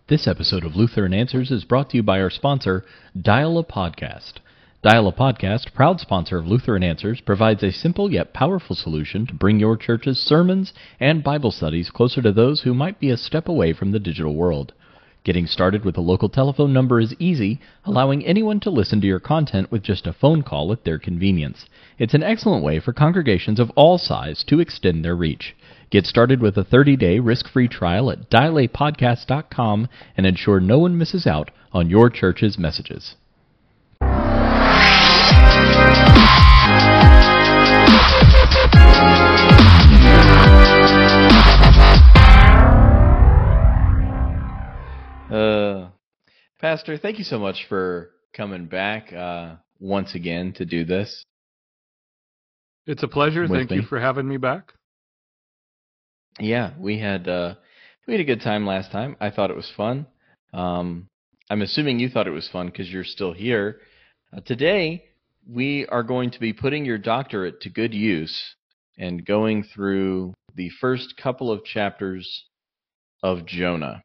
This episode of Lutheran Answers is brought to you by our sponsor, Dial a Podcast. Dial a Podcast, proud sponsor of Lutheran Answers, provides a simple yet powerful solution to bring your church's sermons and Bible studies closer to those who might be a step away from the digital world. Getting started with a local telephone number is easy, allowing anyone to listen to your content with just a phone call at their convenience. It's an excellent way for congregations of all sizes to extend their reach. Get started with a 30-day risk-free trial at dialapodcast.com and ensure no one misses out on your church's messages. Pastor, thank you so much for coming back once again to do this. It's a pleasure. Thank you for having me back. Yeah, we had a good time last time. I thought it was fun. I'm assuming you thought it was fun because you're still here. Today, we are going to be putting your doctorate to good use and going through the first couple of chapters of Jonah.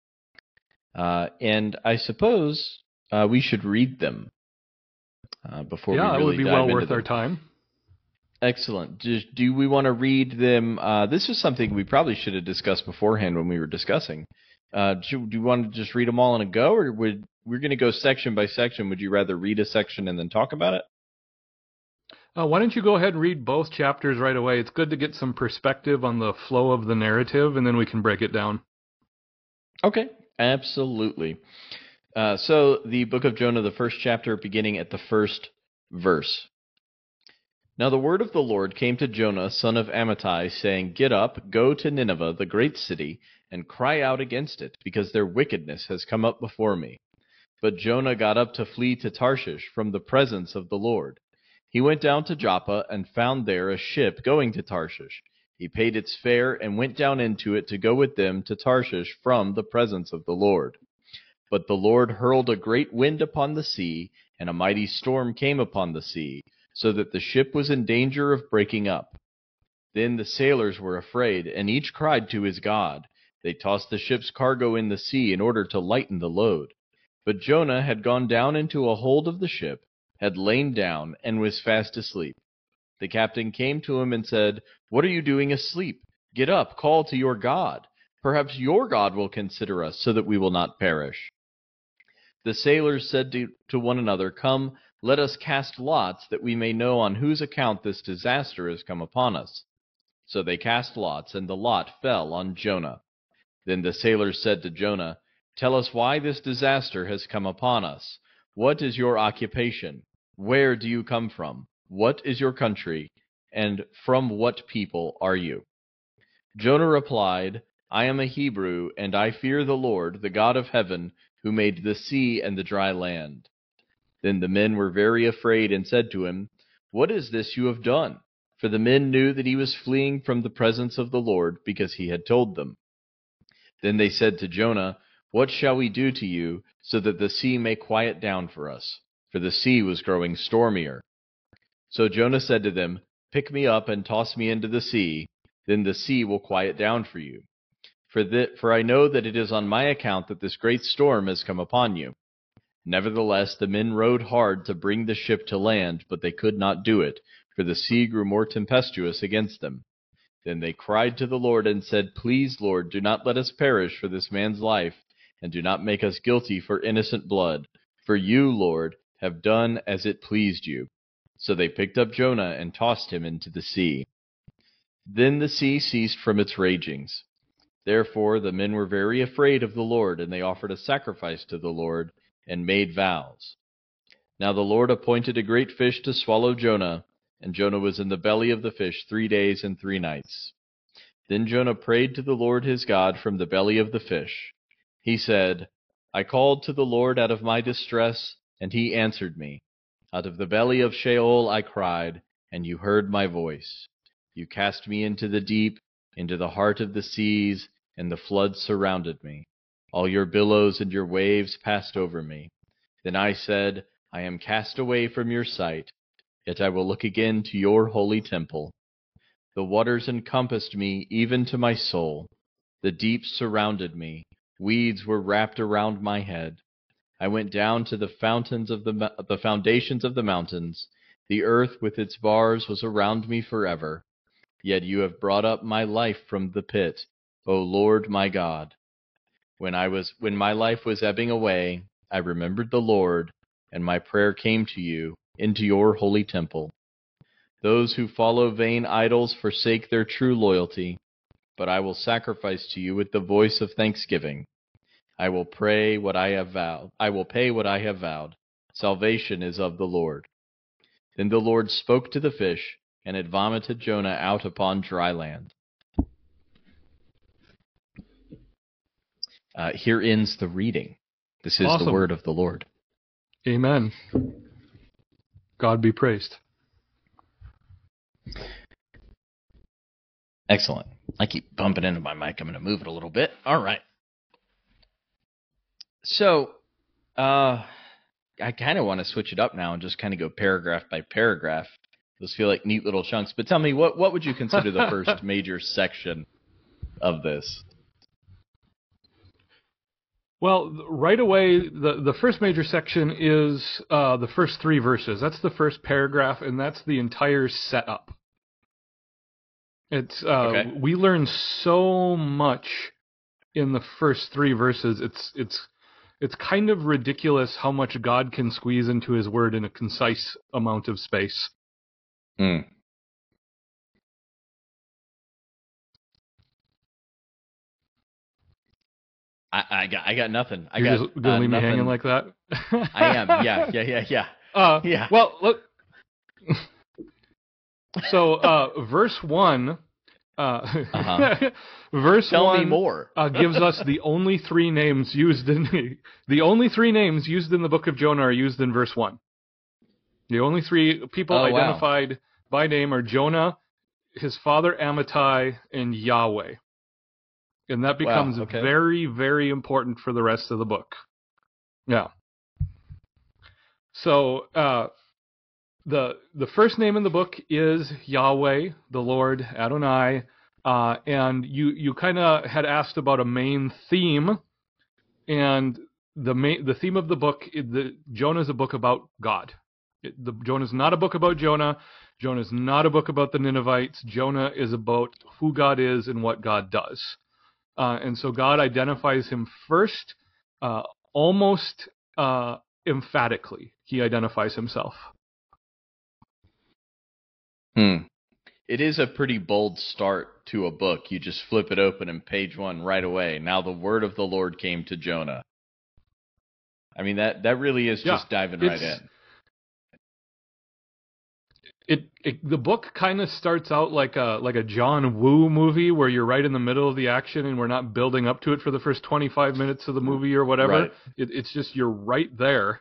And I suppose we should read them before we really dive into them. Yeah, it would be well worth our time. Excellent. Do we want to read them? This is something we probably should have discussed beforehand when we were discussing. Do you want to just read them all in a go, or we're going to go section by section? Would you rather read a section and then talk about it? Why don't you go ahead and read both chapters right away? It's good to get some perspective on the flow of the narrative, and then we can break it down. Okay, absolutely. So the book of Jonah, the first chapter, beginning at the first verse. Now the word of the Lord came to Jonah, son of Amittai, saying, Get up, go to Nineveh, the great city, and cry out against it, because their wickedness has come up before me. But Jonah got up to flee to Tarshish from the presence of the Lord. He went down to Joppa and found there a ship going to Tarshish. He paid its fare and went down into it to go with them to Tarshish from the presence of the Lord. But the Lord hurled a great wind upon the sea, and a mighty storm came upon the sea, so that the ship was in danger of breaking up. Then the sailors were afraid, and each cried to his God. They tossed the ship's cargo in the sea in order to lighten the load. But Jonah had gone down into a hold of the ship, had lain down, and was fast asleep. The captain came to him and said, What are you doing asleep? Get up, call to your God. Perhaps your God will consider us, so that we will not perish. The sailors said to one another, Come, let us cast lots, that we may know on whose account this disaster has come upon us. So they cast lots, and the lot fell on Jonah. Then the sailors said to Jonah, Tell us why this disaster has come upon us. What is your occupation? Where do you come from? What is your country? And from what people are you? Jonah replied, I am a Hebrew, and I fear the Lord, the God of heaven, who made the sea and the dry land. Then the men were very afraid and said to him, What is this you have done? For the men knew that he was fleeing from the presence of the Lord, because he had told them. Then they said to Jonah, What shall we do to you, so that the sea may quiet down for us? For the sea was growing stormier. So Jonah said to them, Pick me up and toss me into the sea, then the sea will quiet down for you. For I know that it is on my account that this great storm has come upon you. Nevertheless, the men rowed hard to bring the ship to land, but they could not do it, for the sea grew more tempestuous against them. Then they cried to the Lord and said, Please, Lord, do not let us perish for this man's life, and do not make us guilty for innocent blood. For you, Lord, have done as it pleased you. So they picked up Jonah and tossed him into the sea. Then the sea ceased from its ragings. Therefore the men were very afraid of the Lord, and they offered a sacrifice to the Lord, and made vows. Now the Lord appointed a great fish to swallow Jonah, and Jonah was in the belly of the fish 3 days and 3 nights. Then Jonah prayed to the Lord his God from the belly of the fish. He said, I called to the Lord out of my distress, and he answered me. Out of the belly of Sheol I cried, and you heard my voice. You cast me into the deep, into the heart of the seas, and the floods surrounded me. All your billows and your waves passed over me. Then I said, I am cast away from your sight, yet I will look again to your holy temple. The waters encompassed me, even to my soul. The deep surrounded me. Weeds were wrapped around my head. I went down to the fountains of the foundations of the mountains. The earth with its bars was around me forever. Yet you have brought up my life from the pit, O Lord my God. When my life was ebbing away, I remembered the Lord, and my prayer came to you into your holy temple. Those who follow vain idols forsake their true loyalty, but I will sacrifice to you with the voice of thanksgiving. I will pray what I have vowed. I will pay what I have vowed. Salvation is of the Lord. Then the Lord spoke to the fish, and it vomited Jonah out upon dry land. Here ends the reading. This is Awesome. the word of the Lord. Amen. God be praised. Excellent. I keep bumping into my mic. I'm going to move it a little bit. All right. So, I kind of want to switch it up now and just kind of go paragraph by paragraph. Those feel like neat little chunks. But tell me, what would you consider the first major section of this? Well, right away, the first major section is the first 3 verses. That's the first paragraph, and that's the entire setup. It's Okay. We learn so much in the first 3 verses. It's kind of ridiculous how much God can squeeze into His Word in a concise amount of space. Hmm. I got nothing. You're just gonna leave nothing. me hanging like that? I am. Yeah. Yeah. Well, look. So, verse 1. Verse Tell 1 me more. gives us the only 3 names used in the only 3 names used in the book of Jonah are used in verse 1. The only 3 people identified by name are Jonah, his father Amittai, and Yahweh. And that becomes very, very important for the rest of the book. Yeah. So the first name in the book is Yahweh, the Lord, Adonai, and you kind of had asked about a main theme, and the theme of the book, Jonah is a book about God. Jonah is not a book about Jonah. Jonah is not a book about the Ninevites. Jonah is about who God is and what God does. And so God identifies him first, almost emphatically. He identifies himself. It is a pretty bold start to a book. You just flip it open and page 1 right away. Now the word of the Lord came to Jonah. I mean, that really is just diving right in. The book kind of starts out like a John Woo movie where you're right in the middle of the action and we're not building up to it for the first 25 minutes of the movie or whatever. Right. It's just you're right there.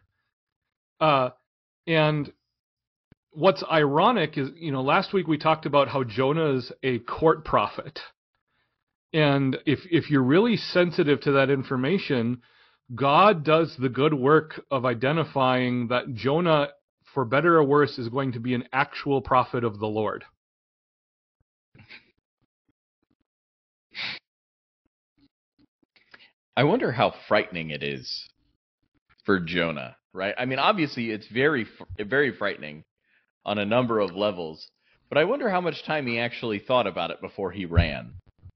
And what's ironic is, last week we talked about how Jonah is a court prophet. And if you're really sensitive to that information, God does the good work of identifying that Jonah, for better or worse, is going to be an actual prophet of the Lord. I wonder how frightening it is for Jonah, right? I mean, obviously it's very, very frightening on a number of levels, but I wonder how much time he actually thought about it before he ran,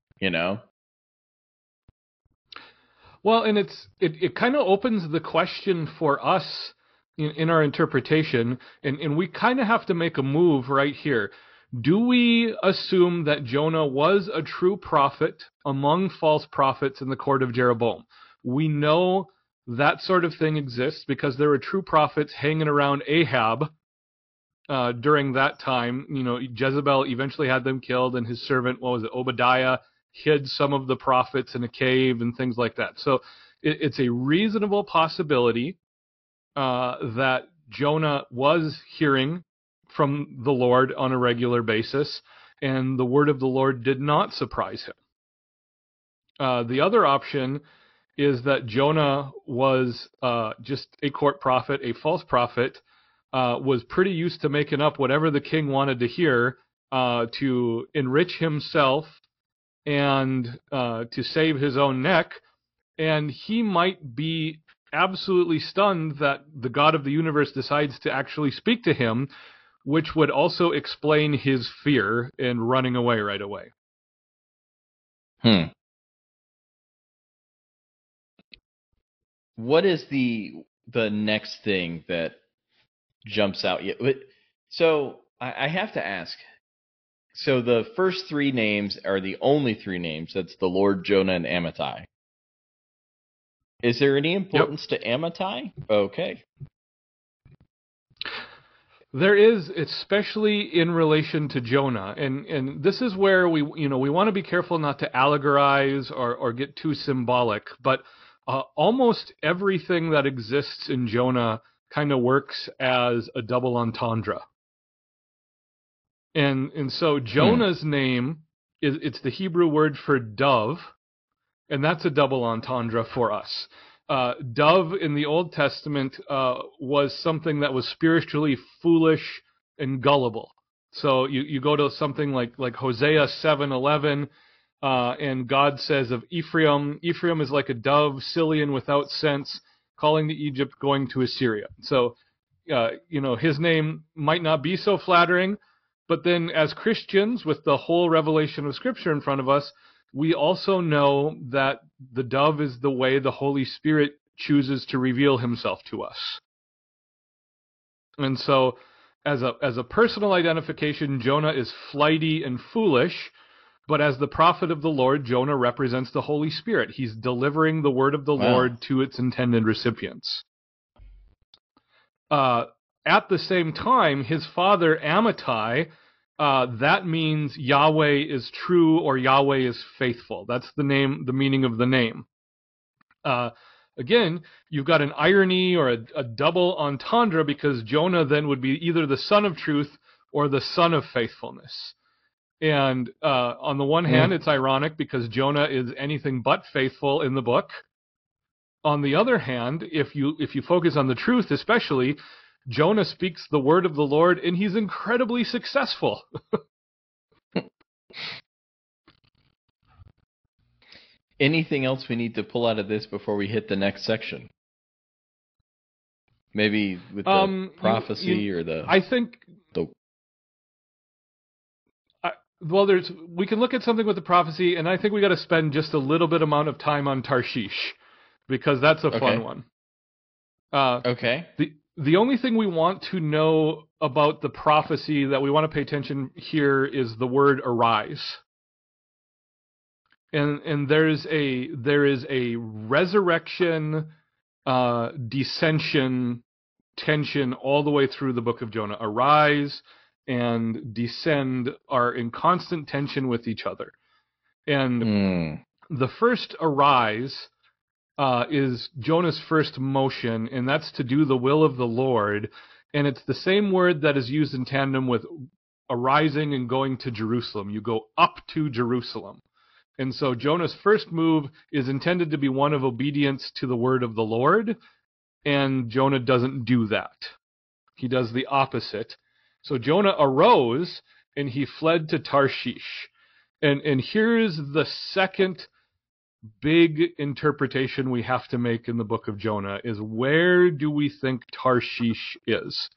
Well, and it kind of opens the question for us in our interpretation, and we kind of have to make a move right here. Do we assume that Jonah was a true prophet among false prophets in the court of Jeroboam? We know that sort of thing exists because there were true prophets hanging around Ahab during that time. Jezebel eventually had them killed, and his servant, Obadiah, hid some of the prophets in a cave and things like that. So it's a reasonable possibility that Jonah was hearing from the Lord on a regular basis, and the word of the Lord did not surprise him. The other option is that Jonah was just a court prophet, a false prophet, was pretty used to making up whatever the king wanted to hear to enrich himself and to save his own neck, and he might be absolutely stunned that the God of the universe decides to actually speak to him, which would also explain his fear and running away right away. What is the next thing that jumps out? So I have to ask. So the first three names are the only three names. That's the Lord, Jonah, and Amittai. Is there any importance to Amittai? Okay. There is, especially in relation to Jonah, and this is where we want to be careful not to allegorize or get too symbolic, but almost everything that exists in Jonah kind of works as a double entendre. And so Jonah's name it's the Hebrew word for dove, and that's a double entendre for us. Dove in the Old Testament was something that was spiritually foolish and gullible. So you go to something like Hosea 7:11, and God says of Ephraim is like a dove, silly and without sense, calling to Egypt, going to Assyria. So his name might not be so flattering, but then as Christians, with the whole revelation of Scripture in front of us, we also know that the dove is the way the Holy Spirit chooses to reveal himself to us. And so, as a personal identification, Jonah is flighty and foolish, but as the prophet of the Lord, Jonah represents the Holy Spirit. He's delivering the word of the Lord to its intended recipients. At the same time, his father Amittai, that means Yahweh is true or Yahweh is faithful. That's the meaning of the name. Again, you've got an irony or a double entendre, because Jonah then would be either the son of truth or the son of faithfulness. And on the one hand, it's ironic because Jonah is anything but faithful in the book. On the other hand, if you focus on the truth especially, Jonah speaks the word of the Lord, and he's incredibly successful. Anything else we need to pull out of this before we hit the next section? Maybe with the prophecy or the... I think... we can look at something with the prophecy, and I think we got to spend just a little bit amount of time on Tarshish, because that's a fun one. Okay. The only thing we want to know about the prophecy that we want to pay attention here is the word arise. And there is a resurrection, dissension, tension all the way through the book of Jonah. Arise and descend are in constant tension with each other. And the first arise is Jonah's first motion, and that's to do the will of the Lord. And it's the same word that is used in tandem with arising and going to Jerusalem. You go up to Jerusalem. And so Jonah's first move is intended to be one of obedience to the word of the Lord, and Jonah doesn't do that. He does the opposite. So Jonah arose, and he fled to Tarshish. And here's the second big interpretation we have to make in the book of Jonah, is where do we think Tarshish is?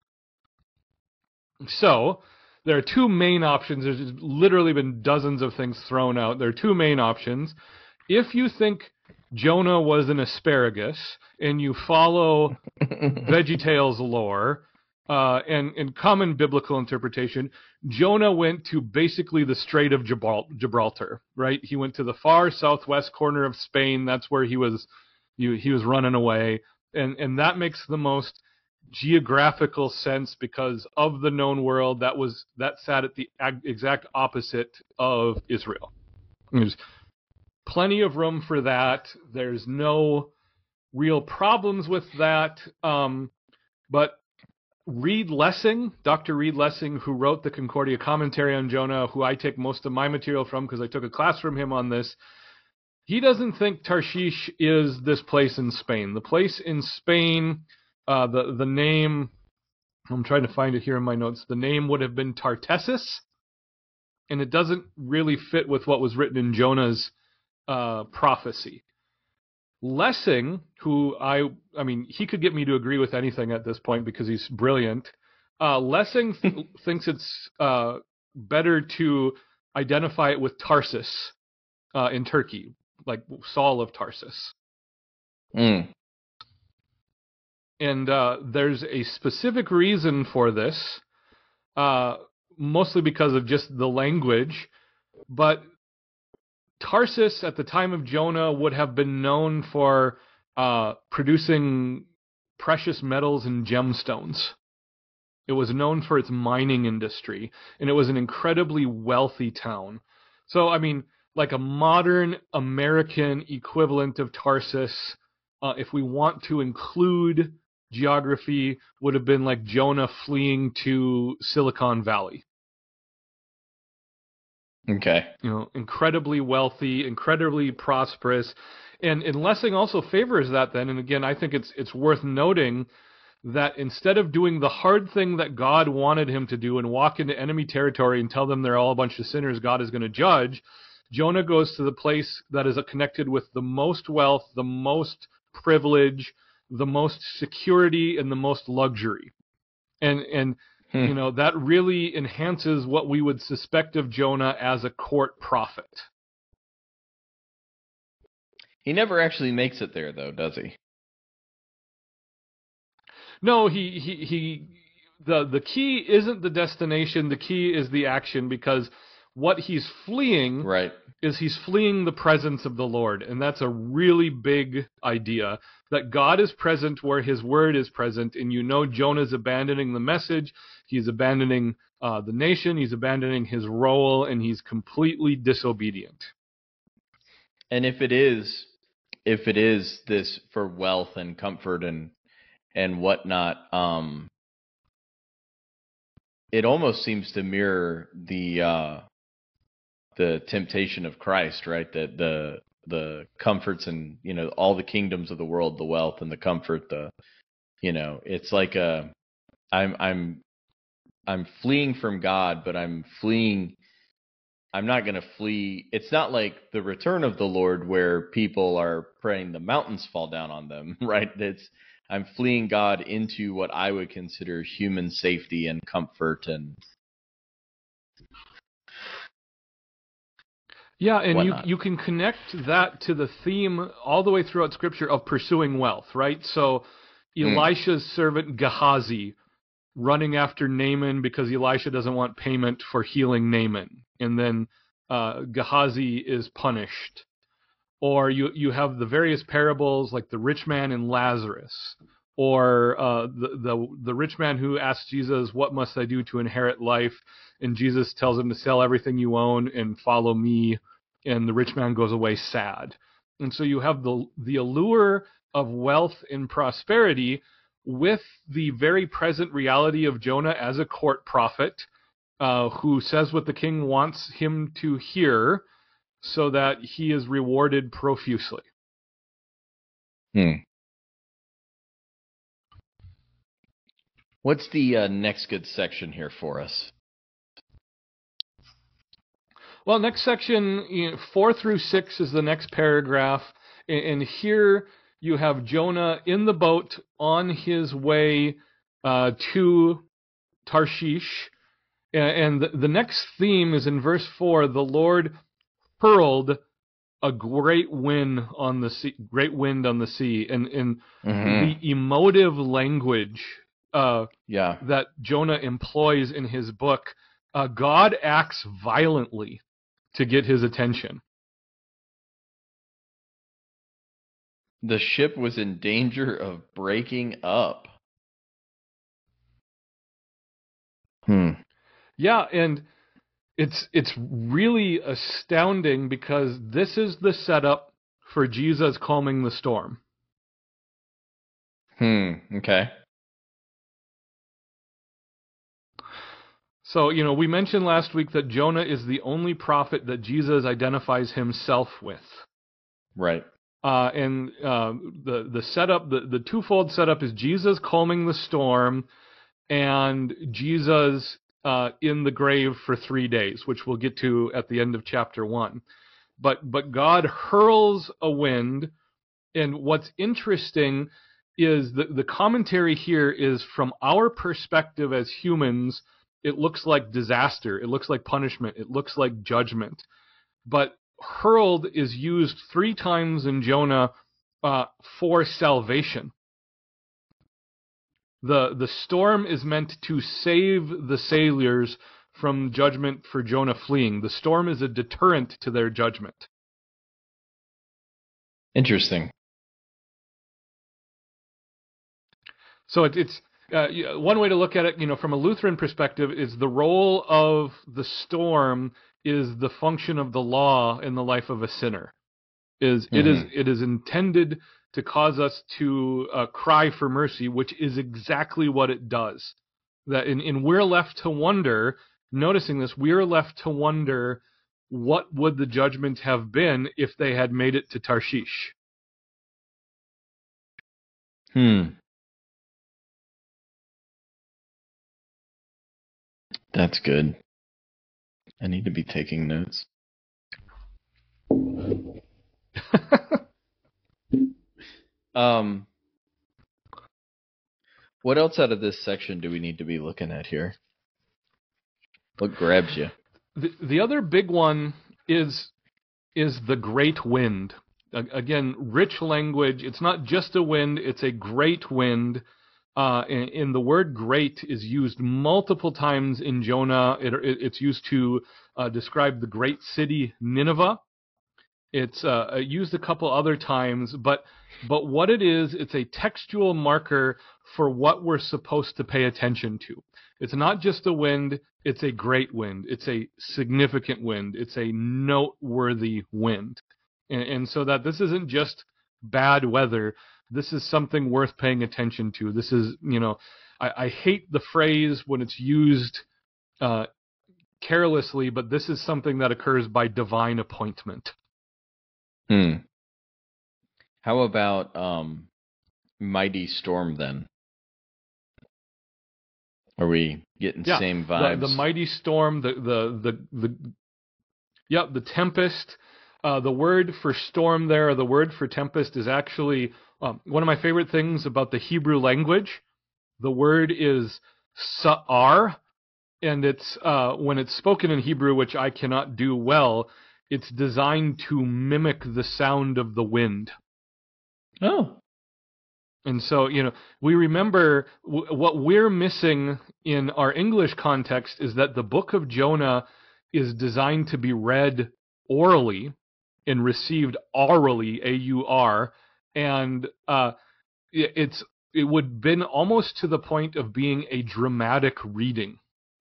So there are two main options. There's literally been dozens of things thrown out. There are two main options. If you think Jonah was an asparagus and you follow VeggieTales lore, and in common biblical interpretation, Jonah went to basically the Strait of Gibraltar, right? He went to the far southwest corner of Spain. That's where he was running away. And that makes the most geographical sense, because of the known world that sat at the exact opposite of Israel. There's plenty of room for that. There's no real problems with that. But Reed Lessing, Dr. Reed Lessing, who wrote the Concordia commentary on Jonah, who I take most of my material from because I took a class from him on this, he doesn't think Tarshish is this place in Spain. The place in Spain, the name, I'm trying to find it here in my notes, the name would have been Tartessus, and it doesn't really fit with what was written in Jonah's prophecy. Lessing, who I mean, he could get me to agree with anything at this point because he's brilliant. Lessing thinks it's better to identify it with Tarsus in Turkey, like Saul of Tarsus. Mm. And there's a specific reason for this, mostly because of just the language. But Tarsus, at the time of Jonah, would have been known for producing precious metals and gemstones. It was known for its mining industry, and it was an incredibly wealthy town. So, I mean, like a modern American equivalent of Tarsus, if we want to include geography, would have been like Jonah fleeing to Silicon Valley. Okay. Incredibly wealthy, incredibly prosperous. And Lessing also favors that then. And again, I think it's worth noting that instead of doing the hard thing that God wanted him to do and walk into enemy territory and tell them they're all a bunch of sinners God is going to judge, Jonah goes to the place that is connected with the most wealth, the most privilege, the most security, and the most luxury. And that really enhances what we would suspect of Jonah as a court prophet. He never actually makes it there, though, does he? No, the key isn't the destination. The key is the action, because what he's fleeing is he's fleeing the presence of the Lord. And that's a really big idea, that God is present where his word is present. And Jonah's abandoning the message. He's abandoning the nation. He's abandoning his role, and he's completely disobedient. And if it is this for wealth and comfort and whatnot, it almost seems to mirror the temptation of Christ, right? That the comforts and all the kingdoms of the world, the wealth and the comfort, it's like I'm fleeing from God, but I'm not going to flee. It's not like the return of the Lord where people are praying the mountains fall down on them, right? I'm fleeing God into what I would consider human safety and comfort and and you can connect that to the theme all the way throughout Scripture of pursuing wealth, right? So Elisha's servant Gehazi running after Naaman because Elisha doesn't want payment for healing Naaman, and then Gehazi is punished. Or you have the various parables like the rich man and Lazarus, or the rich man who asks Jesus, "What must I do to inherit life?" And Jesus tells him to sell everything you own and follow me, and the rich man goes away sad. And so you have the allure of wealth and prosperity with the very present reality of Jonah as a court prophet who says what the king wants him to hear, so that he is rewarded profusely. What's the next good section here for us? Well, next section, 4 through 6 is the next paragraph. And here you have Jonah in the boat on his way to Tarshish. And the next theme is in verse 4, the Lord hurled a great wind on the sea, and the emotive language that Jonah employs in his book, God acts violently to get his attention. The ship was in danger of breaking up. Yeah, and it's really astounding because this is the setup for Jesus calming the storm. Okay. So, we mentioned last week that Jonah is the only prophet that Jesus identifies himself with. Right. And the setup, the twofold setup is Jesus calming the storm and Jesus in the grave for 3 days, which we'll get to at the end of chapter 1. But God hurls a wind And what's interesting is the commentary here is from our perspective as humans, it looks like disaster, it looks like punishment, it looks like judgment. But hurled is used 3 times in Jonah for salvation. The storm is meant to save the sailors from judgment for Jonah fleeing. The storm is a deterrent to their judgment. Interesting. So it's one way to look at it, from a Lutheran perspective, is the role of the storm is the function of the law in the life of a sinner. It is intended to cause us to cry for mercy, which is exactly what it does. That and we're left to wonder, noticing this, we're left to wonder what would the judgment have been if they had made it to Tarshish. That's good. I need to be taking notes. What else out of this section do we need to be looking at here? What grabs you? The other big one is the great wind. Again, rich language. It's not just a wind, it's a great wind. And the word great is used multiple times in Jonah. It's used to describe the great city Nineveh. It's used a couple other times, but what it is, it's a textual marker for what we're supposed to pay attention to. It's not just a wind, it's a great wind. It's a significant wind. It's a noteworthy wind. And so that this isn't just bad weather. This is something worth paying attention to. This is, I hate the phrase when it's used carelessly, but this is something that occurs by divine appointment. How about mighty storm then? Are we getting same vibes? The mighty storm, the tempest. The word for storm there, or the word for tempest, is actually one of my favorite things about the Hebrew language. The word is sa'ar, and it's when it's spoken in Hebrew, which I cannot do well, it's designed to mimic the sound of the wind. Oh. And so, we remember what we're missing in our English context is that the book of Jonah is designed to be read orally and received aurally, A-U-R, and it would have been almost to the point of being a dramatic reading.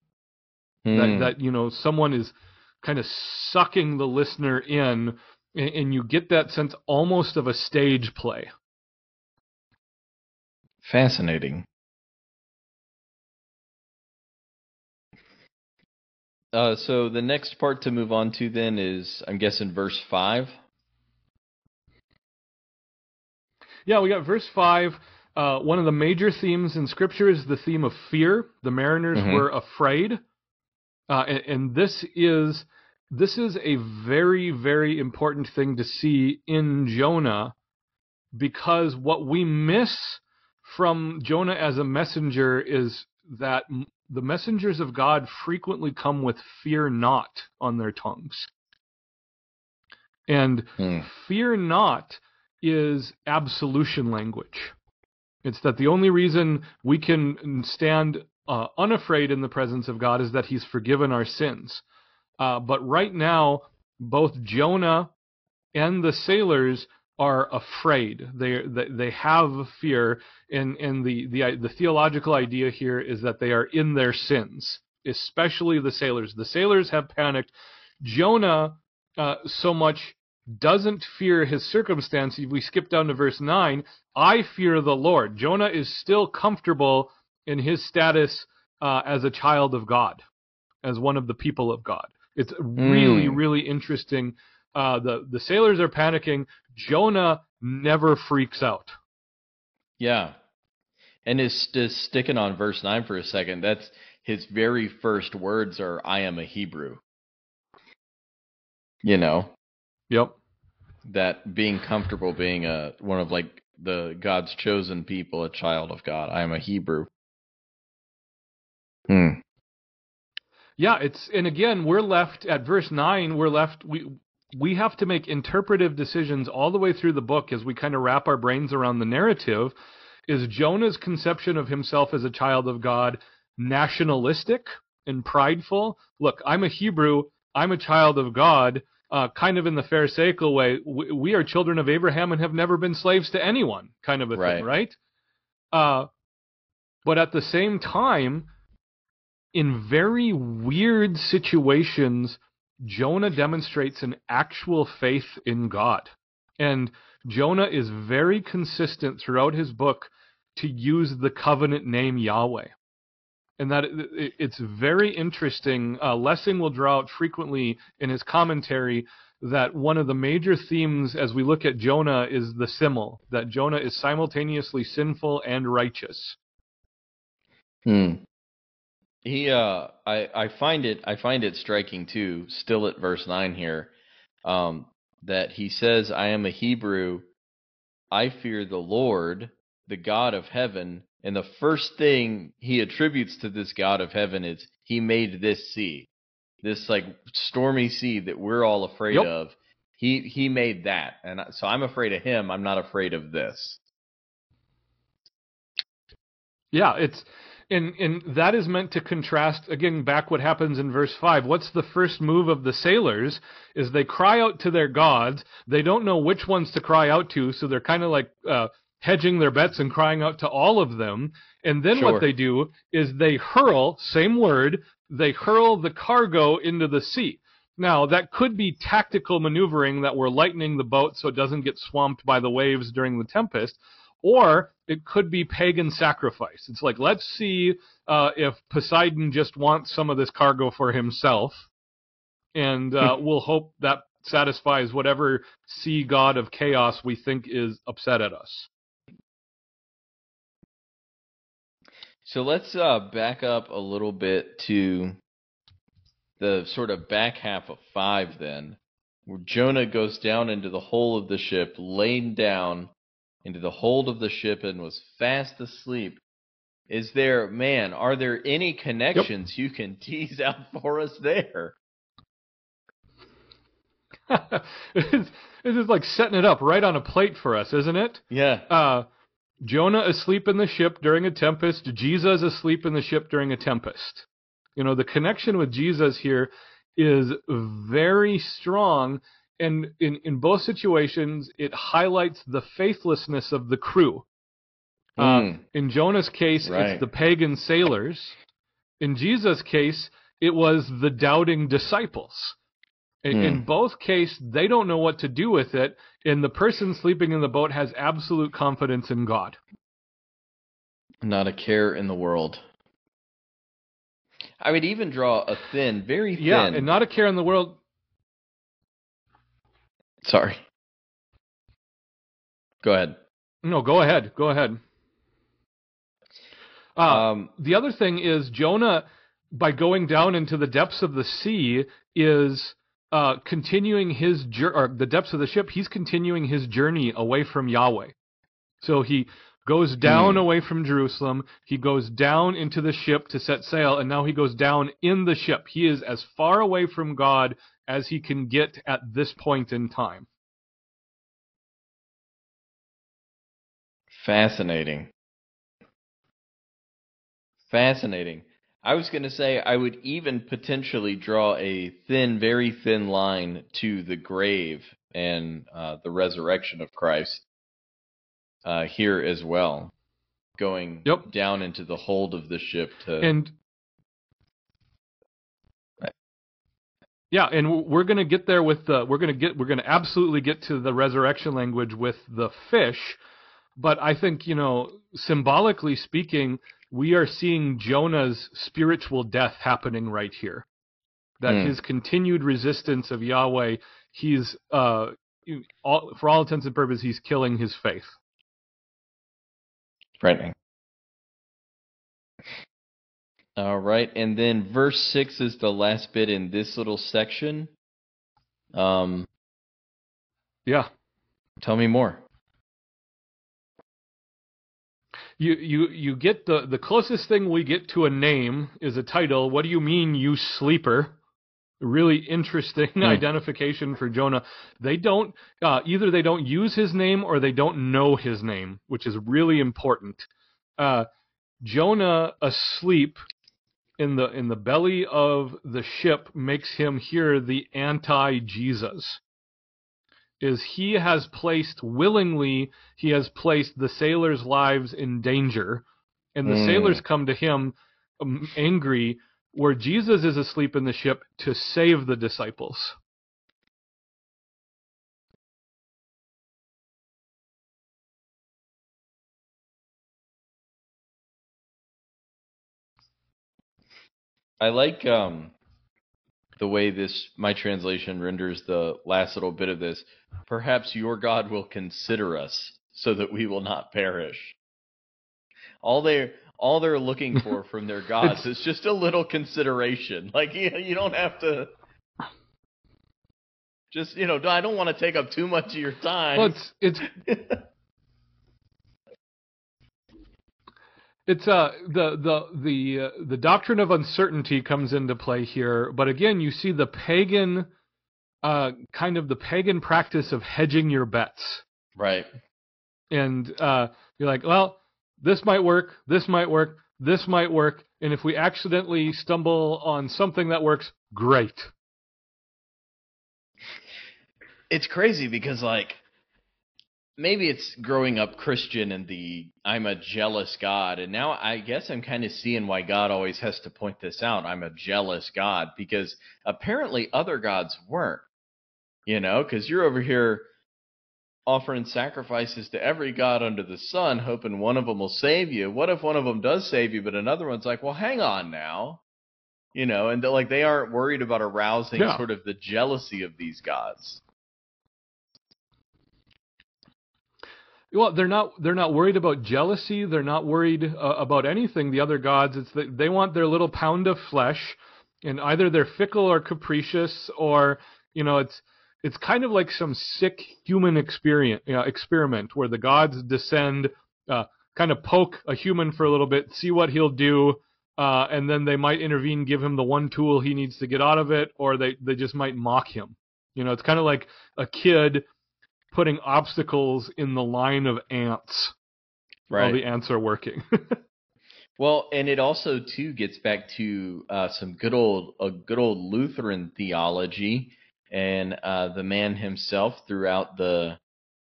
That someone is kind of sucking the listener in, and you get that sense almost of a stage play. Fascinating. So the next part to move on to then is, I'm guessing, verse 5? Yeah, we got verse 5. One of the major themes in Scripture is the theme of fear. The mariners were afraid. And this is a very, very important thing to see in Jonah, because what we miss from Jonah as a messenger is that the messengers of God frequently come with fear not on their tongues. And fear not is absolution language. It's that the only reason we can stand unafraid in the presence of God is that He's forgiven our sins. But right now, both Jonah and the sailors are afraid. They have fear, and the theological idea here is that they are in their sins, especially the sailors. The sailors have panicked. Jonah so much doesn't fear his circumstance. If we skip down to verse 9, I fear the Lord. Jonah is still comfortable in his status as a child of God, as one of the people of God. It's really, really interesting. The sailors are panicking. Jonah never freaks out. Yeah. And is sticking on verse 9 for a second. That's his very first words are, I am a Hebrew. Yep. that being comfortable being one of like the God's chosen people, a child of God. I am a Hebrew. Yeah, and again, we're left at verse 9, we have to make interpretive decisions all the way through the book as we kind of wrap our brains around the narrative. Is Jonah's conception of himself as a child of God nationalistic and prideful? Look, I'm a Hebrew, I'm a child of God, kind of in the Pharisaical way. We are children of Abraham and have never been slaves to anyone, kind of a thing, right? But at the same time, in very weird situations, Jonah demonstrates an actual faith in God. And Jonah is very consistent throughout his book to use the covenant name Yahweh. And that it's very interesting. Lessing will draw out frequently in his commentary that one of the major themes as we look at Jonah is the simul, that Jonah is simultaneously sinful and righteous. I find it striking too, still at verse 9 here, that he says, I am a Hebrew, I fear the Lord, the God of heaven, and the first thing he attributes to this God of heaven is he made this sea. This like stormy sea that we're all afraid of. He made that. And so I'm afraid of him, I'm not afraid of this. Yeah, and that is meant to contrast, again, back what happens in verse 5. What's the first move of the sailors is they cry out to their gods. They don't know which ones to cry out to, so they're kind of like hedging their bets and crying out to all of them. And then what they do is they hurl, same word, they hurl the cargo into the sea. Now, that could be tactical maneuvering, that we're lightening the boat so it doesn't get swamped by the waves during the tempest. Or it could be pagan sacrifice. It's like, let's see if Poseidon just wants some of this cargo for himself, and we'll hope that satisfies whatever sea god of chaos we think is upset at us. So let's back up a little bit to the sort of back half of 5 then, where Jonah goes down into the hole of the ship, laid down into the hold of the ship and was fast asleep. Are there any connections you can tease out for us there? This is like setting it up right on a plate for us, isn't it? Yeah. Jonah asleep in the ship during a tempest, Jesus asleep in the ship during a tempest. You know, the connection with Jesus here is very strong. And in both situations, it highlights the faithlessness of the crew. In Jonah's case, it's the pagan sailors. In Jesus' case, it was the doubting disciples. In both cases, they don't know what to do with it, and the person sleeping in the boat has absolute confidence in God. Not a care in the world. I would even draw a thin, very thin... Yeah, and not a care in the world... Sorry. Go ahead. No, go ahead. Go ahead. The other thing is Jonah, by going down into the depths of the sea, is continuing his or the depths of the ship. He's continuing his journey away from Yahweh. So he goes down away from Jerusalem. He goes down into the ship to set sail, and now he goes down in the ship. He is as far away from God as he can get at this point in time. Fascinating. I was going to say I would even potentially draw a thin, very thin line to the grave and the resurrection of Christ here as well, going down into the hold of the ship to... And we're going to get there with the we're going to absolutely get to the resurrection language with the fish, but I think, you know, symbolically speaking, we are seeing Jonah's spiritual death happening right here. That his continued resistance of Yahweh, he's for all intents and purposes, he's killing his faith. Frightening. All right, and then verse 6 is the last bit in this little section. Yeah. Tell me more. You get the closest thing we get to a name is a title. What do you mean, you sleeper? Really interesting identification for Jonah. They don't either they don't use his name or they don't know his name, which is really important. Jonah asleep in the belly of the ship makes him here the anti-Jesus. Is he has placed the sailors' lives in danger, and the sailors come to him angry, where Jesus is asleep in the ship to save the disciples. I like the way my translation renders the last little bit of this. Perhaps your God will consider us so that we will not perish. All they're looking for from their gods is just a little consideration. Like, you don't have to just, I don't want to take up too much of your time. Well, it's the doctrine of uncertainty comes into play here, but again, you see the pagan the pagan practice of hedging your bets. Right. And you're like, well, this might work, this might work, this might work, and if we accidentally stumble on something that works, great. It's crazy because, like, maybe it's growing up Christian and I'm a jealous God, and now I guess I'm kind of seeing why God always has to point this out. I'm a jealous God, because apparently other gods weren't, because you're over here offering sacrifices to every god under the sun, hoping one of them will save you. What if one of them does save you, but another one's like, well, hang on now, and they aren't worried about arousing sort of the jealousy of these gods. Well, they're not worried about jealousy. They're not worried about anything. The other gods, it's that they want their little pound of flesh, and either they're fickle or capricious, or it's kind of like some sick human experiment where the gods descend, kind of poke a human for a little bit, see what he'll do, and then they might intervene, give him the one tool he needs to get out of it, or they just might mock him. It's kind of like a kid putting obstacles in the line of ants while the ants are working. Well, and it also too gets back to some good old Lutheran theology, and the man himself throughout the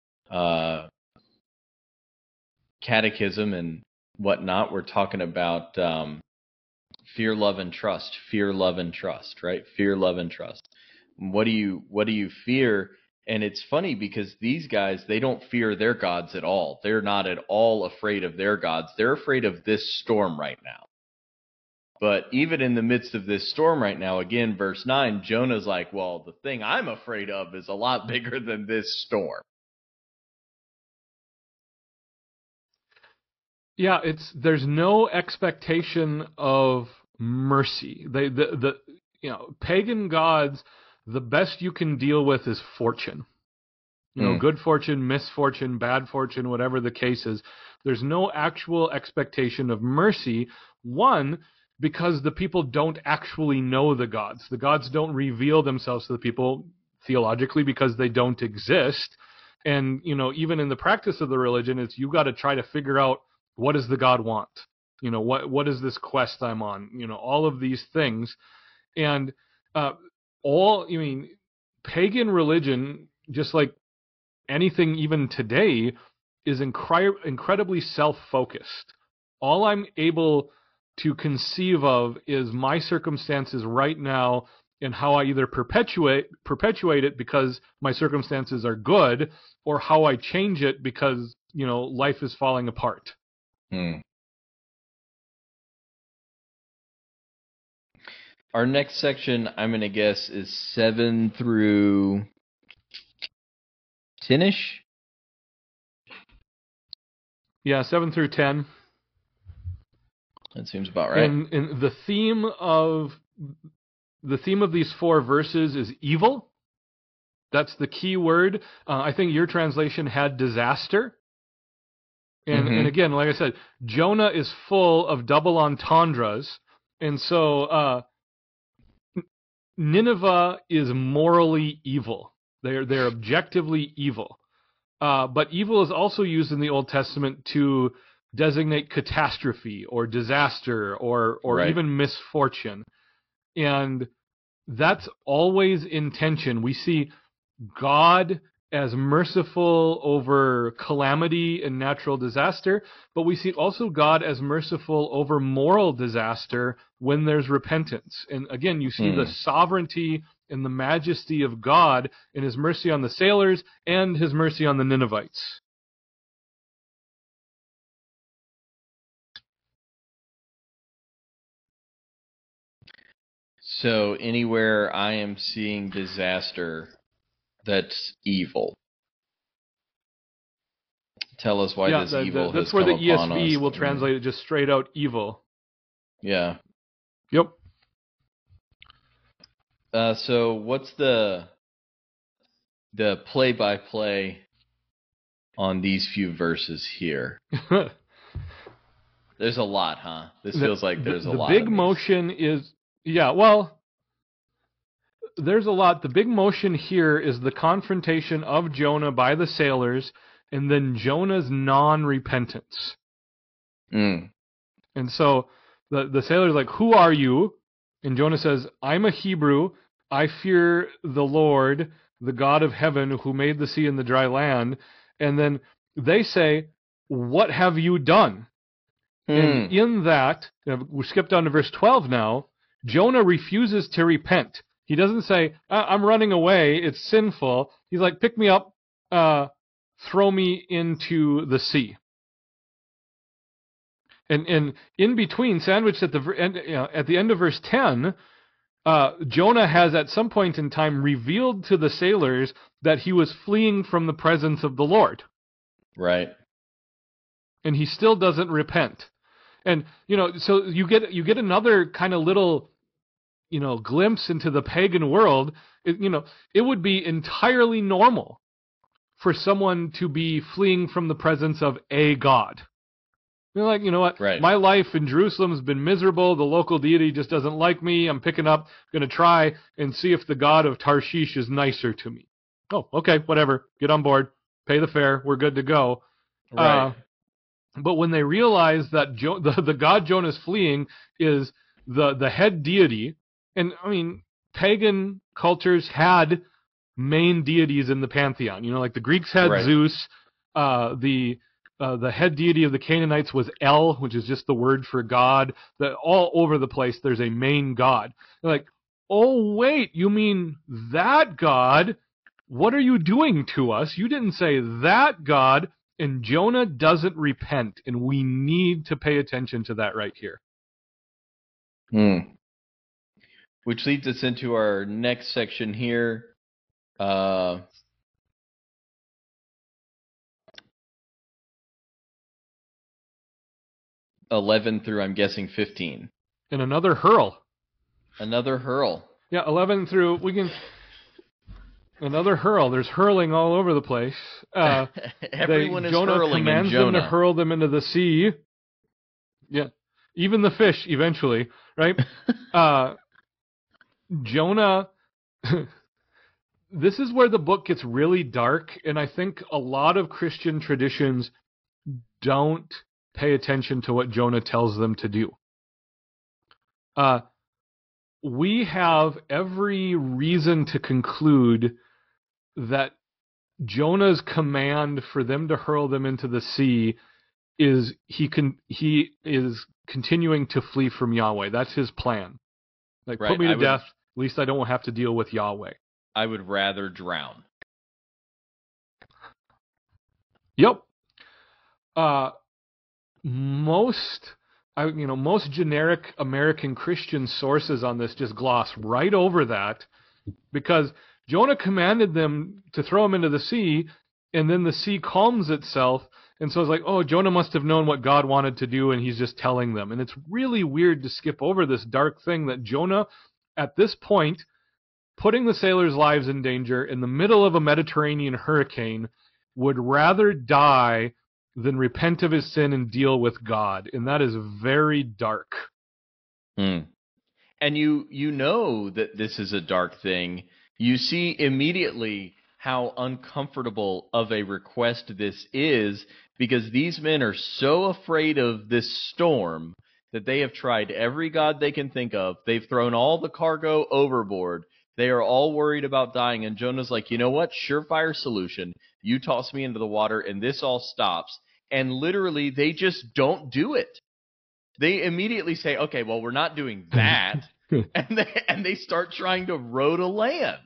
catechism and whatnot. We're talking about fear, love, and trust. Fear, love, and trust. Right? Fear, love, and trust. What do you fear? And it's funny because these guys, they don't fear their gods at all. They're not at all afraid of their gods. They're afraid of this storm right now. But even in the midst of this storm right now, again, verse 9, Jonah's like, well, the thing I'm afraid of is a lot bigger than this storm. Yeah, there's no expectation of mercy. The pagan gods, the best you can deal with is fortune. Good fortune, misfortune, bad fortune, whatever the case is. There's no actual expectation of mercy. One, because the people don't actually know the gods. The gods don't reveal themselves to the people theologically because they don't exist. And, even in the practice of the religion, it's you got to try to figure out, what does the God want? What is this quest I'm on? All of these things. And pagan religion, just like anything even today, is incredibly self-focused. All I'm able to conceive of is my circumstances right now and how I either perpetuate it because my circumstances are good, or how I change it because, life is falling apart. Our next section, I'm going to guess, is 7 through 10-ish? Yeah, 7 through 10. That seems about right. And the theme of these 4 verses is evil. That's the key word. I think your translation had disaster. And again, like I said, Jonah is full of double entendres. And so Nineveh is morally evil. They're objectively evil. But evil is also used in the Old Testament to designate catastrophe or disaster or Right. even misfortune. And that's always in tension. We see God as merciful over calamity and natural disaster, but we see also God as merciful over moral disaster when there's repentance. And again, you see the sovereignty and the majesty of God in his mercy on the sailors and his mercy on the Ninevites. So anywhere I am seeing disaster, that's evil. Tell us why this evil has that's where come the upon us. ESV will translate it just straight out evil. Yeah. Yep. So what's the play-by-play on these few verses here? There's a lot, huh? This feels like there's a lot. The big motion is, there's a lot. The big motion here is the confrontation of Jonah by the sailors and then Jonah's non-repentance. Mm. And so the sailor's like, who are you? And Jonah says, I'm a Hebrew. I fear the Lord, the God of heaven, who made the sea and the dry land. And then they say, what have you done? And in that, we skip down to verse 12 now, Jonah refuses to repent. He doesn't say, I'm running away, it's sinful. He's like, pick me up, throw me into the sea. And in between, sandwiched at the end of verse 10, Jonah has at some point in time revealed to the sailors that he was fleeing from the presence of the Lord. Right. And he still doesn't repent. And, so you get another kind of little, glimpse into the pagan world. It would be entirely normal for someone to be fleeing from the presence of a god. They're like, you know what? Right. My life in Jerusalem has been miserable. The local deity just doesn't like me. I'm picking up, going to try and see if the god of Tarshish is nicer to me. Oh, okay, whatever. Get on board. Pay the fare. We're good to go. Right. But when they realize that the god Jonah's fleeing is the head deity, and I mean, pagan cultures had main deities in the pantheon. Like the Greeks had Zeus. The head deity of the Canaanites was El, which is just the word for God. All over the place, there's a main god. They're like, oh wait, you mean that God? What are you doing to us? You didn't say that God. And Jonah doesn't repent, and we need to pay attention to that right here. Which leads us into our next section here. 11 through, I'm guessing, 15. And another hurl. Another hurl. Yeah, 11 through, another hurl. There's hurling all over the place. Everyone is Jonah hurling commands in Jonah. them to hurl them into the sea. Yeah, even the fish eventually, right? Jonah. This is where the book gets really dark, and I think a lot of Christian traditions don't pay attention to what Jonah tells them to do. We have every reason to conclude that Jonah's command for them to hurl them into the sea is he is continuing to flee from Yahweh. That's his plan. Like, Right, put me to death. At least I don't have to deal with Yahweh. I would rather drown. Yep. Most generic American Christian sources on this just gloss right over that, because Jonah commanded them to throw him into the sea, and then the sea calms itself, and so it's like, oh, Jonah must have known what God wanted to do, and he's just telling them. And it's really weird to skip over this dark thing that Jonah, at this point, putting the sailors' lives in danger in the middle of a Mediterranean hurricane, would rather die than repent of his sin and deal with God. And that is very dark. Hmm. And you know that this is a dark thing. You see immediately how uncomfortable of a request this is, because these men are so afraid of this storm that they have tried every god they can think of. They've thrown all the cargo overboard. They are all worried about dying. And Jonah's like, you know what? Surefire solution. You toss me into the water and this all stops. And literally, they just don't do it. They immediately say, okay, well, we're not doing that. and they start trying to row to land.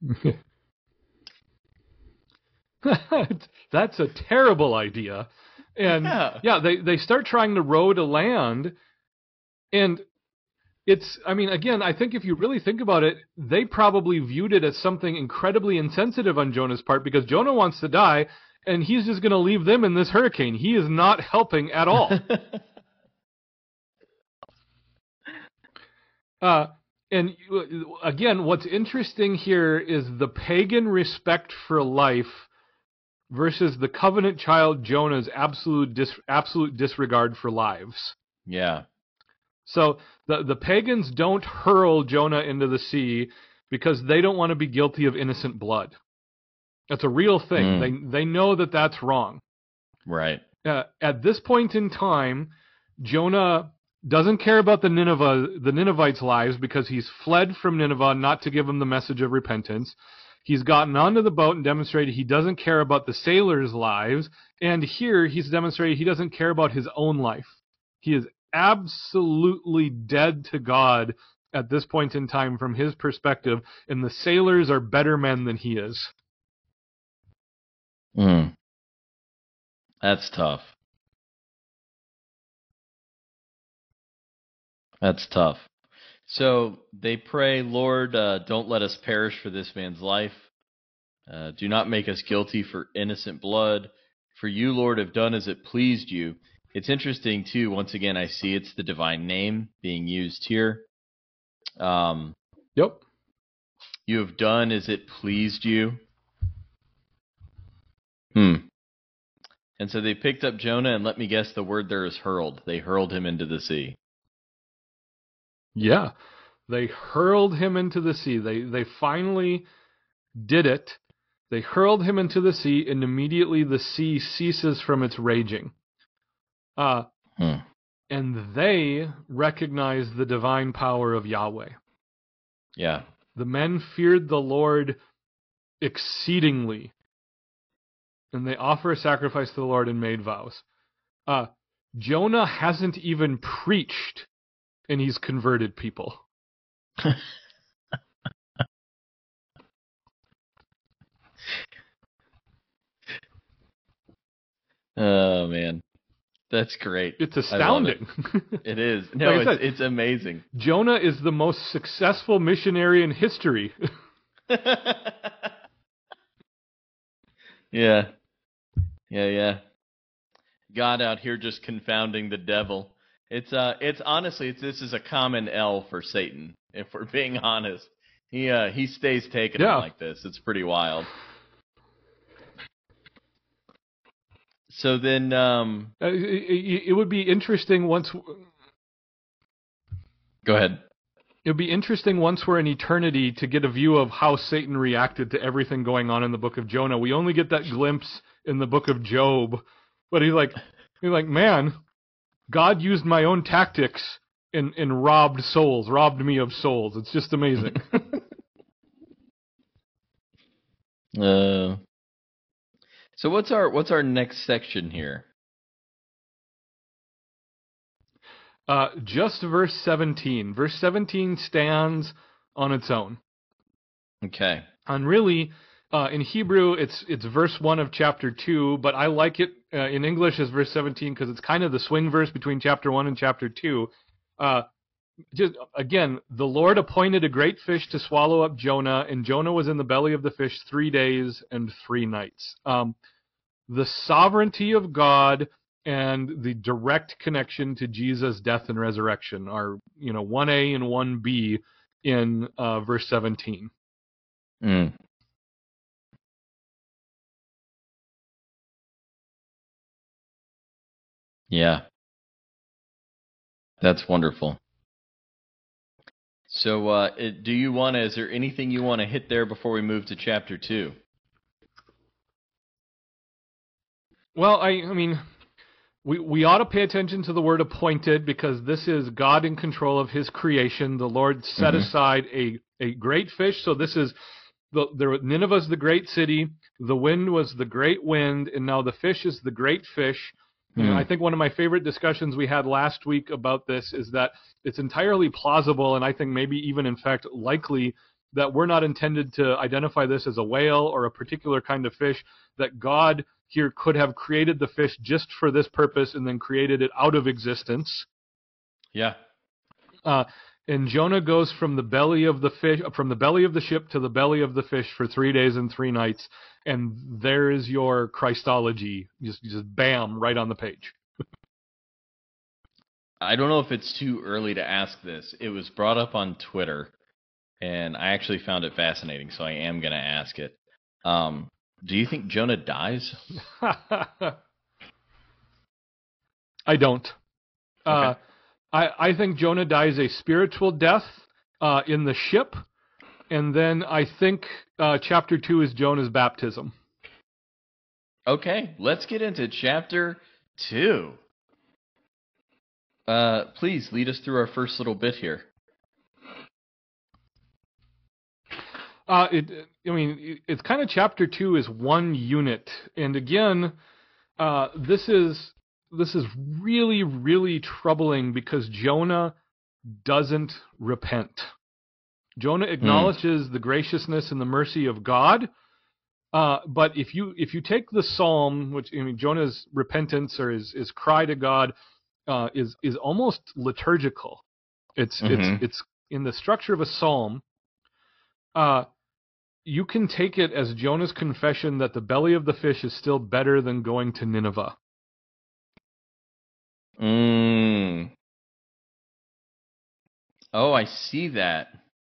That's a terrible idea. And yeah, they start trying to row to land. And it's, I mean, again, I think if you really think about it, they probably viewed it as something incredibly insensitive on Jonah's part, because Jonah wants to die and he's just going to leave them in this hurricane. He is not helping at all. And again, what's interesting here is the pagan respect for life versus the covenant child Jonah's absolute disregard for lives. Yeah. So the pagans don't hurl Jonah into the sea because they don't want to be guilty of innocent blood. That's a real thing. They know that that's wrong. Right. At this point in time, Jonah doesn't care about the Ninevites' lives because he's fled from Nineveh not to give them the message of repentance. He's gotten onto the boat and demonstrated he doesn't care about the sailors' lives. And here he's demonstrated he doesn't care about his own life. He is absolutely dead to God at this point in time from his perspective, and the sailors are better men than he is. That's tough. That's tough. So they pray, Lord, don't let us perish for this man's life. Do not make us guilty for innocent blood. For you, Lord, have done as it pleased you. It's interesting, too. Once again, I see it's the divine name being used here. Yep. You have done as it pleased you. And so they picked up Jonah, and let me guess, the word there is hurled. They hurled him into the sea. Yeah. They hurled him into the sea. They finally did it. They hurled him into the sea, and immediately the sea ceases from its raging. And they recognize the divine power of Yahweh. Yeah. The men feared the Lord exceedingly, and they offer a sacrifice to the Lord and made vows. Jonah hasn't even preached, and he's converted people. Oh, man. That's great. It's astounding. It is. No, like it's amazing. Jonah is the most successful missionary in history. Yeah. God out here just confounding the devil. It's honestly, this is a common L for Satan, if we're being honest. He stays taking them like this. It's pretty wild. So then, it would be interesting once. Go ahead. It would be interesting once we're in eternity to get a view of how Satan reacted to everything going on in the book of Jonah. We only get that glimpse in the book of Job, but he's like, man, God used my own tactics and robbed me of souls. It's just amazing. So what's our next section here? Just verse 17. Verse 17 stands on its own. Okay. And really, in Hebrew, it's verse 1 of chapter 2, but I like it in English as verse 17 because it's kind of the swing verse between chapter 1 and chapter 2. Just again, the Lord appointed a great fish to swallow up Jonah, and Jonah was in the belly of the fish 3 days and 3 nights. The sovereignty of God and the direct connection to Jesus' death and resurrection are, 1A and 1B in verse 17. Mm. Yeah, that's wonderful. So, do you want to? Is there anything you want to hit there before we move to chapter 2? Well, I mean, we ought to pay attention to the word appointed, because this is God in control of his creation. The Lord set Mm-hmm. aside a great fish. So this is Nineveh's the great city. The wind was the great wind, and now the fish is the great fish. And I Mm. think one of my favorite discussions we had last week about this is that it's entirely plausible, and I think maybe even in fact likely, that we're not intended to identify this as a whale or a particular kind of fish, that God here could have created the fish just for this purpose and then created it out of existence. Yeah. Uh, and Jonah goes from the belly of the fish, from the belly of the ship to the belly of the fish for 3 days and 3 nights, and there is your Christology, just bam, right on the page. I don't know if it's too early to ask this. It was brought up on Twitter, and I actually found it fascinating, so I am going to ask it. Do you think Jonah dies? I don't. Okay. I think Jonah dies a spiritual death in the ship, and then I think chapter 2 is Jonah's baptism. Okay, let's get into chapter 2. Please lead us through our first little bit here. It's kind of chapter 2 is one unit, and again, this is really, really troubling because Jonah doesn't repent. Jonah acknowledges the graciousness and the mercy of God, but if you take the psalm, which Jonah's repentance or his cry to God is almost liturgical. It's in the structure of a psalm. You can take it as Jonah's confession that the belly of the fish is still better than going to Nineveh. Oh, I see that.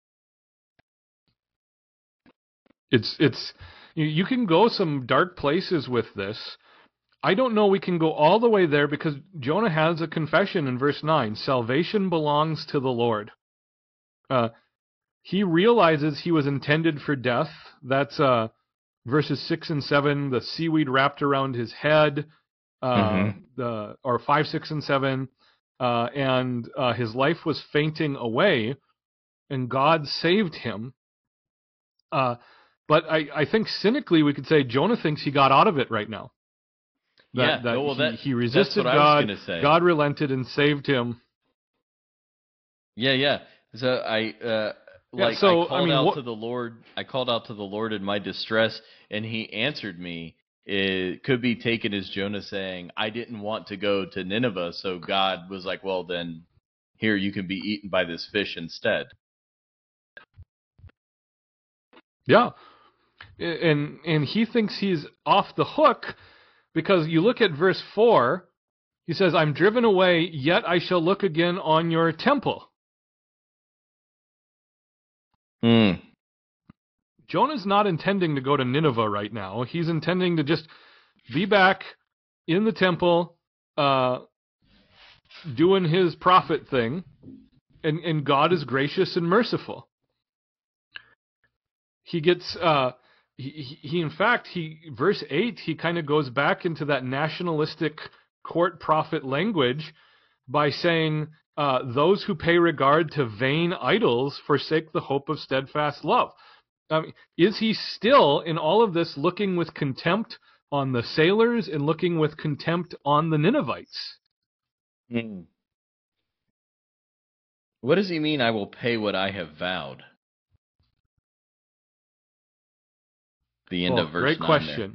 It's you can go some dark places with this. I don't know we can go all the way there because Jonah has a confession in verse 9. Salvation belongs to the Lord. He realizes he was intended for death. That's verses 6 and 7. The seaweed wrapped around his head. Or 5, 6, and 7. And his life was fainting away, and God saved him. But I think cynically we could say Jonah thinks he got out of it right now. He resisted God. God relented and saved him. Yeah. So I called out to the Lord. I called out to the Lord in my distress, and He answered me. It could be taken as Jonah saying, "I didn't want to go to Nineveh," so God was like, "Well, then, here you can be eaten by this fish instead." Yeah, and he thinks he's off the hook. Because you look at verse 4, he says, I'm driven away, yet I shall look again on your temple. Jonah's not intending to go to Nineveh right now. He's intending to just be back in the temple, doing his prophet thing, and God is gracious and merciful. He gets... verse 8, he kind of goes back into that nationalistic court prophet language by saying, those who pay regard to vain idols forsake the hope of steadfast love. Is he still, in all of this, looking with contempt on the sailors and looking with contempt on the Ninevites? What does he mean, I will pay what I have vowed? The end of verse 9. Great question.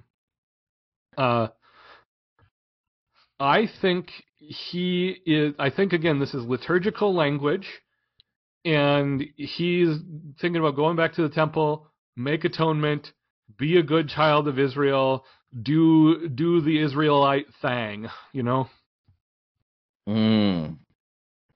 I think again, this is liturgical language, and he's thinking about going back to the temple, make atonement, be a good child of Israel, do the Israelite thing,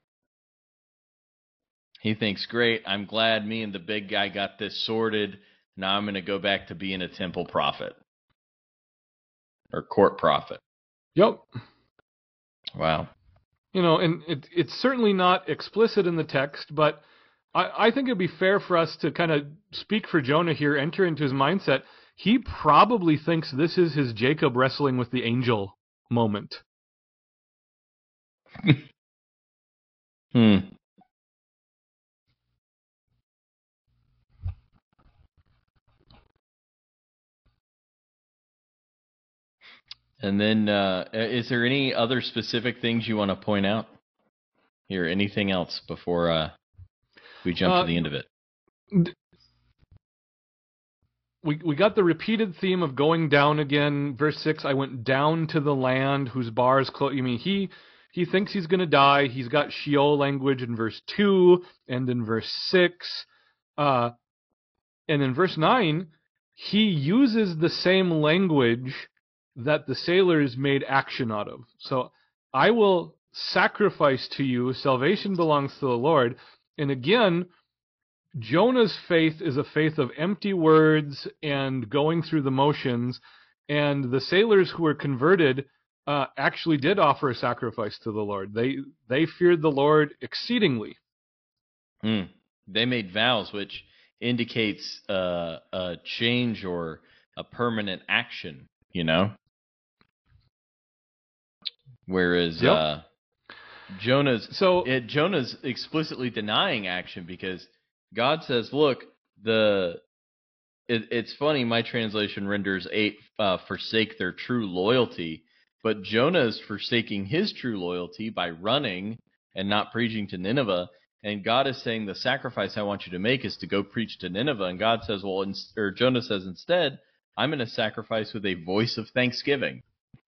He thinks, great, I'm glad me and the big guy got this sorted. Now I'm going to go back to being a temple prophet or court prophet. Yep. Wow. And it's certainly not explicit in the text, but I think it'd be fair for us to kind of speak for Jonah here, enter into his mindset. He probably thinks this is his Jacob wrestling with the angel moment. Hmm. And then, is there any other specific things you want to point out here? Anything else before we jump to the end of it? We got the repeated theme of going down again. Verse 6, I went down to the land whose bars close. I mean, he thinks he's going to die. He's got Sheol language in verse 2 and in verse 6. And in verse 9, he uses the same language that the sailors made action out of. So, I will sacrifice to you. Salvation belongs to the Lord. And again, Jonah's faith is a faith of empty words and going through the motions, and the sailors who were converted actually did offer a sacrifice to the Lord. They feared the Lord exceedingly. They made vows, which indicates a change or a permanent action, Whereas Yep. Jonah's explicitly denying action because God says, look, it's funny, my translation renders forsake their true loyalty, but Jonah is forsaking his true loyalty by running and not preaching to Nineveh, and God is saying the sacrifice I want you to make is to go preach to Nineveh, and God says, Jonah says instead, I'm going to sacrifice with a voice of thanksgiving.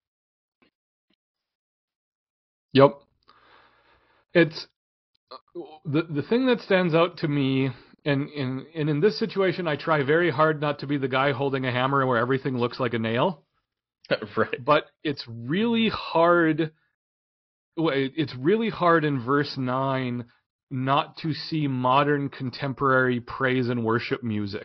Yep. It's the thing that stands out to me, and in this situation, I try very hard not to be the guy holding a hammer where everything looks like a nail. Right. But it's really hard. It's really hard in verse 9 not to see modern contemporary praise and worship music.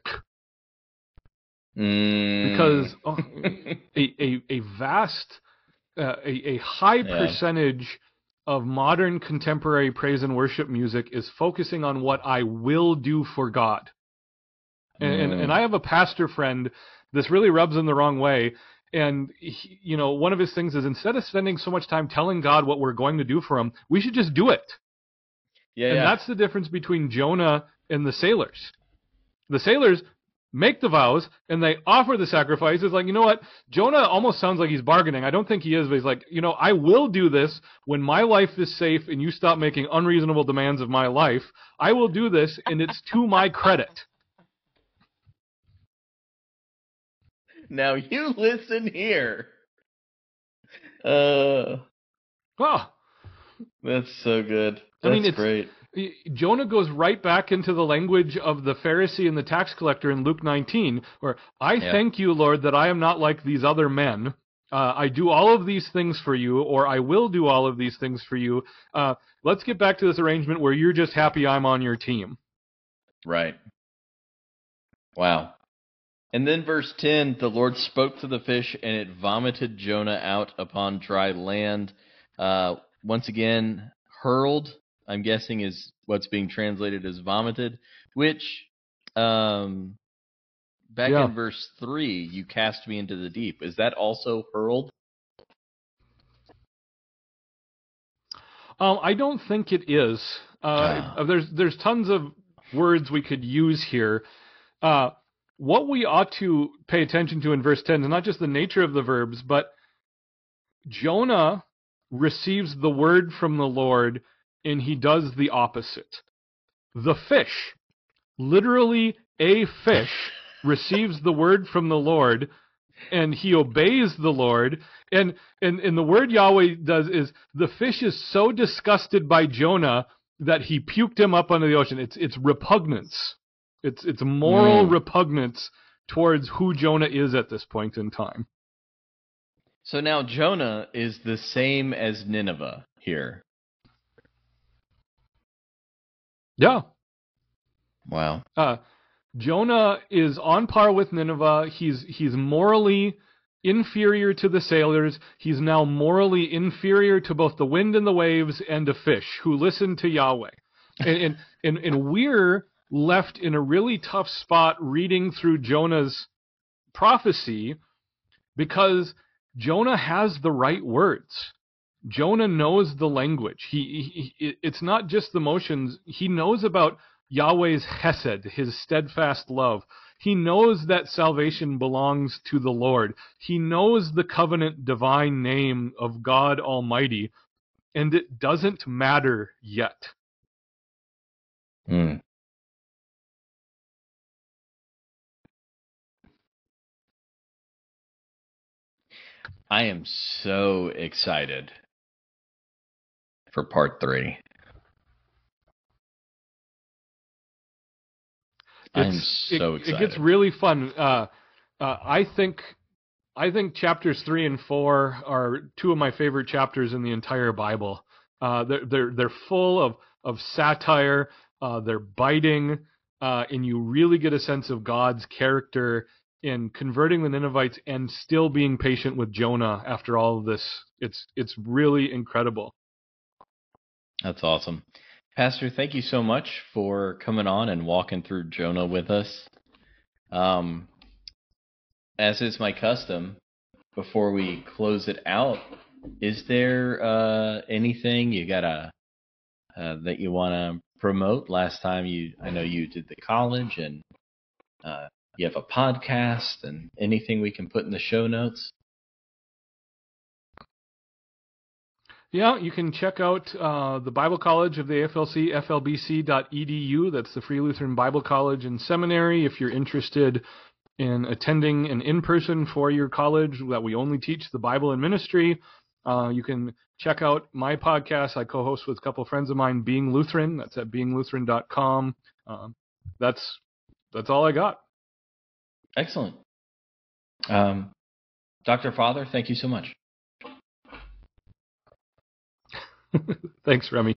Because a vast, a high percentage of modern contemporary praise and worship music is focusing on what I will do for God. And I have a pastor friend, this really rubs him the wrong way. And, one of his things is instead of spending so much time telling God what we're going to do for him, we should just do it. And that's the difference between Jonah and the sailors. The sailors make the vows, and they offer the sacrifice. It's like, you know what? Jonah almost sounds like he's bargaining. I don't think he is, but he's like, I will do this when my life is safe and you stop making unreasonable demands of my life. I will do this, and it's to my credit. Now you listen here. That's so good. That's great. Jonah goes right back into the language of the Pharisee and the tax collector in Luke 19, where I thank you, Lord, that I am not like these other men. I do all of these things for you, or I will do all of these things for you. Let's get back to this arrangement where you're just happy I'm on your team. Right. Wow. And then verse 10, the Lord spoke to the fish, and it vomited Jonah out upon dry land. Once again, hurled, I'm guessing, is what's being translated as vomited, which, in verse 3, you cast me into the deep. Is that also hurled? I don't think it is. There's tons of words we could use here. What we ought to pay attention to in verse 10 is not just the nature of the verbs, but Jonah receives the word from the Lord, and he does the opposite. The fish, literally a fish, receives the word from the Lord, and he obeys the Lord. And the word Yahweh does is the fish is so disgusted by Jonah that he puked him up under the ocean. It's repugnance. It's moral repugnance towards who Jonah is at this point in time. So now Jonah is the same as Nineveh here. Yeah. Wow. Jonah is on par with Nineveh. He's morally inferior to the sailors. He's now morally inferior to both the wind and the waves and a fish who listen to Yahweh. And we're left in a really tough spot reading through Jonah's prophecy because Jonah has the right words. Jonah knows the language. It's not just the motions. He knows about Yahweh's chesed, his steadfast love. He knows that salvation belongs to the Lord. He knows the covenant divine name of God Almighty, and it doesn't matter yet. Mm. I am so excited for part 3. I'm so excited. It gets really fun. I think chapters 3 and 4 are two of my favorite chapters in the entire Bible. They're full of satire. They're biting, and you really get a sense of God's character in converting the Ninevites and still being patient with Jonah after all of this. It's really incredible. That's awesome. Pastor, thank you so much for coming on and walking through Jonah with us. As is my custom, before we close it out, is there anything you gotta that you want to promote? Last time I know you did the college, and you have a podcast, and anything we can put in the show notes? Yeah, you can check out the Bible College of the AFLC, flbc.edu. That's the Free Lutheran Bible College and Seminary. If you're interested in attending an in-person four-year college that we only teach the Bible and ministry, you can check out my podcast. I co-host with a couple of friends of mine, Being Lutheran. That's at beinglutheran.com. That's all I got. Excellent. Dr. Father, thank you so much. Thanks, Remy.